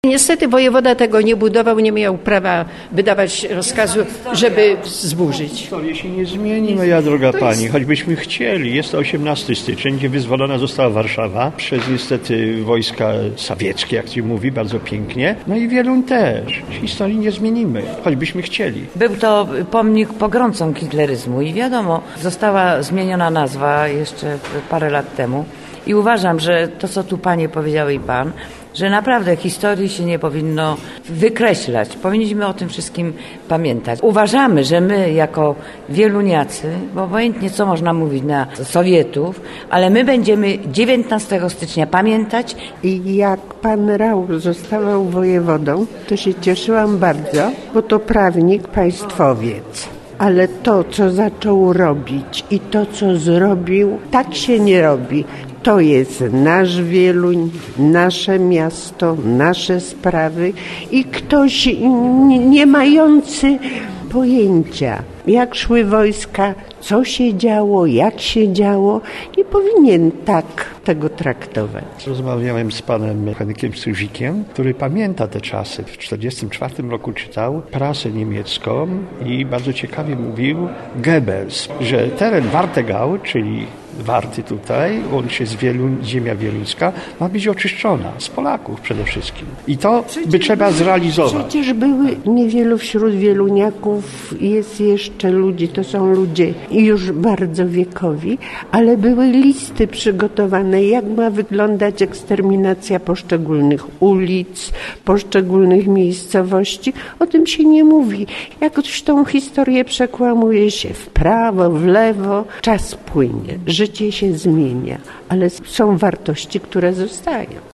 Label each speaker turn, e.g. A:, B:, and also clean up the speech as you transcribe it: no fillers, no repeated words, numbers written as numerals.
A: Niestety wojewoda tego nie budował, nie miał prawa wydawać rozkazu, żeby zburzyć.
B: Historia się nie zmieni, moja droga pani, choćbyśmy chcieli. Jest to 18 styczeń, gdzie wyzwolona została Warszawa przez niestety wojska sowieckie, jak się mówi, bardzo pięknie. No i Wieluń też. Historii nie zmienimy, choćbyśmy chcieli.
C: Był to pomnik pogromcom hitleryzmu i wiadomo, została zmieniona nazwa jeszcze parę lat temu. I uważam, że to, co tu panie powiedziały i pan, że naprawdę historii się nie powinno wykreślać. Powinniśmy o tym wszystkim pamiętać. Uważamy, że my jako wieluniacy, bo obojętnie co można mówić na Sowietów, ale my będziemy 19 stycznia pamiętać.
D: I jak pan Rauch zostawał wojewodą, to się cieszyłam bardzo, bo to prawnik, państwowiec. Ale to, co zaczął robić i to, co zrobił, tak się nie robi. To jest nasz Wieluń, nasze miasto, nasze sprawy i ktoś nie mający pojęcia, jak szły wojska, co się działo, jak się działo, nie powinien tak tego traktować.
B: Rozmawiałem z panem Henrykiem Struzikiem, który pamięta te czasy. W 1944 roku czytał prasę niemiecką i bardzo ciekawie mówił Goebbels, że teren Warthegau, czyli Warty tutaj, łącznie z ziemia wieluńska, ma być oczyszczona z Polaków przede wszystkim. I to by trzeba zrealizować.
D: Przecież były niewielu wśród wieluniaków, jest jeszcze ludzi, to są ludzie już bardzo wiekowi, ale były listy przygotowane, jak ma wyglądać eksterminacja poszczególnych ulic, poszczególnych miejscowości. O tym się nie mówi. Jakoś tą historię przekłamuje się w prawo, w lewo. Czas płynie, życie się zmienia, ale są wartości, które zostają.